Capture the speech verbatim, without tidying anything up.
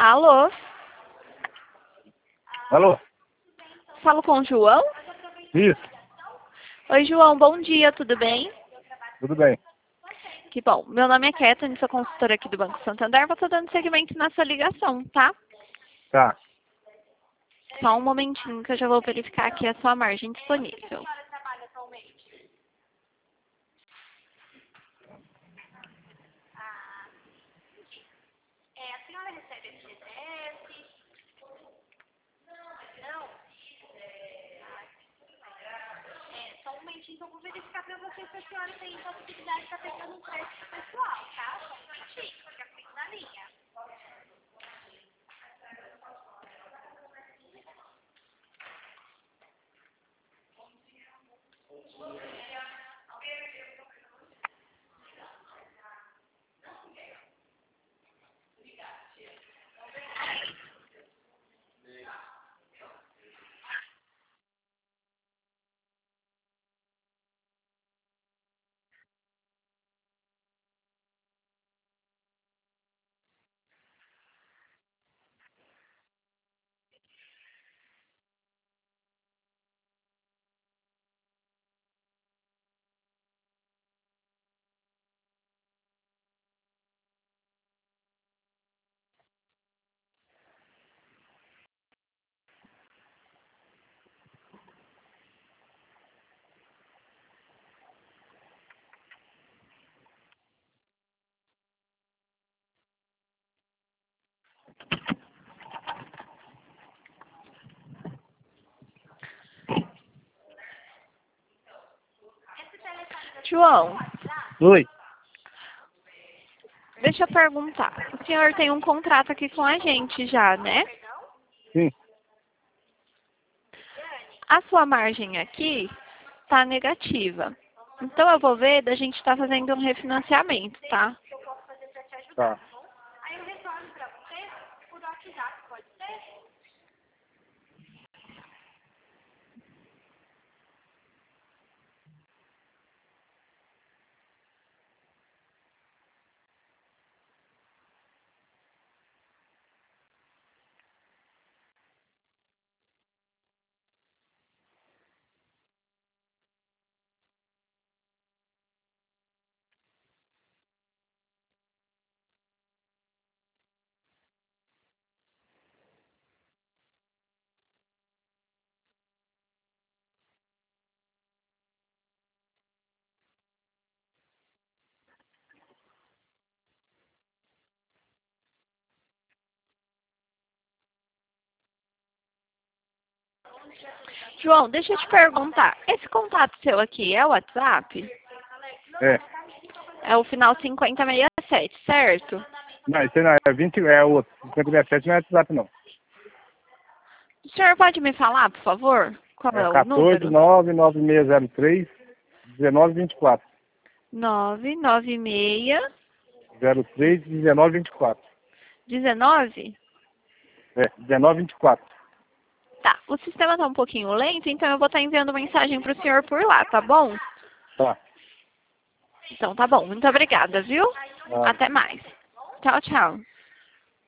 Alô? Alô? Falo com o João? Isso, Oi, João, bom dia, tudo bem? tudo bem. Que bom. Meu nome é Kathleen, sou consultora aqui do Banco Santander. Vou estar dando seguimento na sua ligação, tá? Tá. Só um momentinho que eu já vou verificar aqui a sua margem disponível. Então, vou verificar para vocês se a senhora tem possibilidade de estar pegando um crédito pessoal, tá? Só um minutinho, fica comigo na linha. João, Oi. deixa eu perguntar. O senhor tem um contrato aqui com a gente já, né? Sim. A sua margem aqui está negativa. Então eu vou ver da gente estar fazendo um refinanciamento, tá? Que eu posso fazer para te ajudar, Tá. tá bom? Aí eu retorno para você por WhatsApp, pode ser? João, deixa eu te perguntar. Esse contato seu aqui é o WhatsApp? É. É o final cinquenta sessenta e sete, certo? Não, isso aí não é vinte, é o cinquenta e sete, não é WhatsApp não. O senhor pode me falar, por favor? Qual É é o quatorze, número? nove, nove seis zero três, dezenove vinte e quatro. nove nove seis zero três, dezenove vinte e quatro. dezenove? É, dezenove vinte e quatro. Tá, o sistema tá um pouquinho lento, então eu vou estar enviando mensagem pro senhor por lá, tá bom? Tá. Então tá bom, muito obrigada, viu? Tá. Até mais. Tchau, tchau.